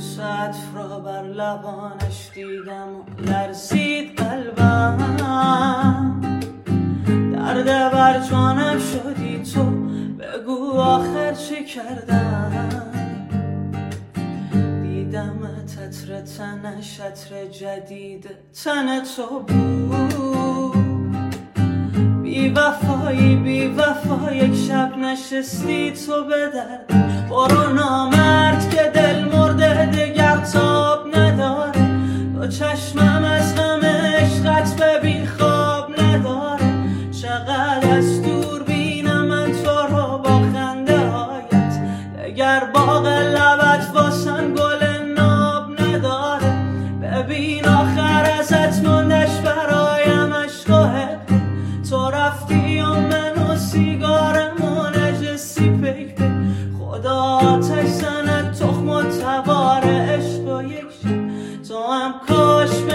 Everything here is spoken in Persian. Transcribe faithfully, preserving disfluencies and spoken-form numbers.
بوسات را بر لبانش دیدم و لرزید قلبم. درد بر جانم شدی تو، بگو آخر چه کردم. دیدم تتر تنش عطر جدید تن تو بود. بی وفایی بی وفا یک شب نشستی تو به درد. برو نامرد که دل مرده دگر تاب نداره. با چشمم از غم عشقت ببین خواب نداره. چقدر از دور بینم من تو رو با خنده هایت. دگر باغ لبت واسم گل ناب نداره. ببین آخر ازت موندش برایم عشق و حقه. تو رفتی و من و سیگارمو نجسی پیک پیک. خدا آتش زند تخم و تبار عشق و یک شب تو هم کاش